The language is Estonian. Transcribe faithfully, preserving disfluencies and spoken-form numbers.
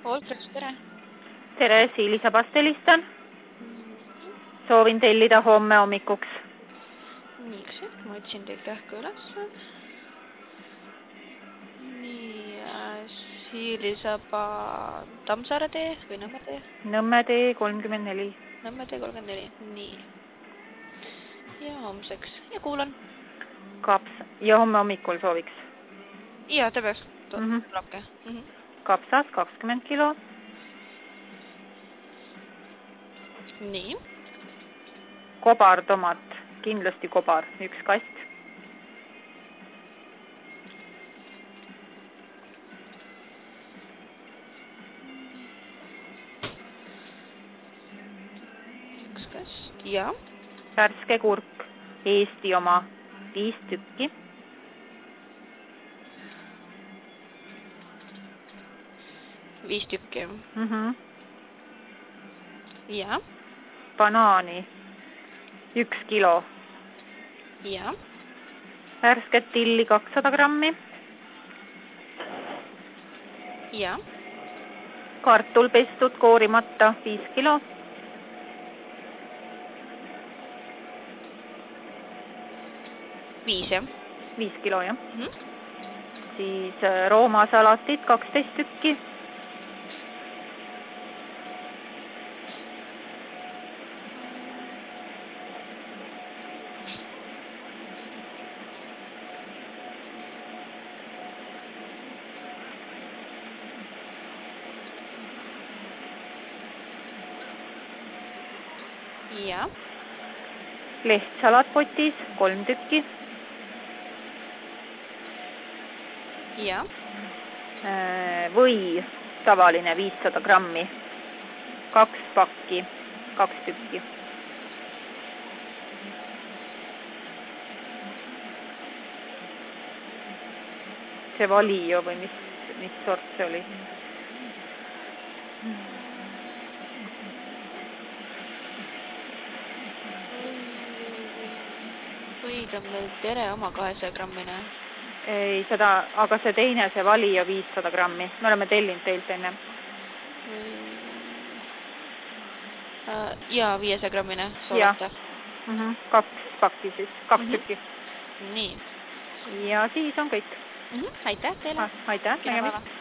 Olfreks, tere. Tere, Siilisa pastelistan. Soovin tellida homme hommikuks. Nii, üks hetk, ma otsin teid kähku üles. Nii, Siilisaba Tammsaare tee või Nõmme tee? Nõmme tee kolmkümmend neli. Nõmme tee kolmkümmend neli, nii. Ja homseks, ja kuulan. Kaps, ja homme hommikul sooviks? Ja, täpselt, mm -hmm. lakke. Mm -hmm. Kapsas kakskümmend kilo. Nii. Kobar tomat, kindlasti kobar, üks kast. Üks kast, ja. Värske kurk, Eesti oma, viis tükki. Viis tükki. Mm -hmm. Ja. Banaani, üks kilo. Ja. Värsket tilli kakssada grammi. Ja. Kartul pestud koorimata, viis kilo. Viis, jah? Viis kilo, jah. Mm -hmm. Siis Rooma salatit, kaksteist tükki. Ja. Lehtsalat potis, kolm tükki. Ja. Või tavaline viissada grammi. Kaks pakki, kaks tükki. See Valio või mis, mis sort see oli? Võid on meil tere oma kahesaja grammine. Ei, seda, aga see teine, see Valio viissada grammi. Me oleme tellinud teilt enne. Ja, viiesaja grammine soolata. Mm -hmm. Kaks pakki siis, kaks mm -hmm. tükki. Nii. Ja siis on kõik. Mm -hmm. Aitäh teile. Aitäh, nägemist.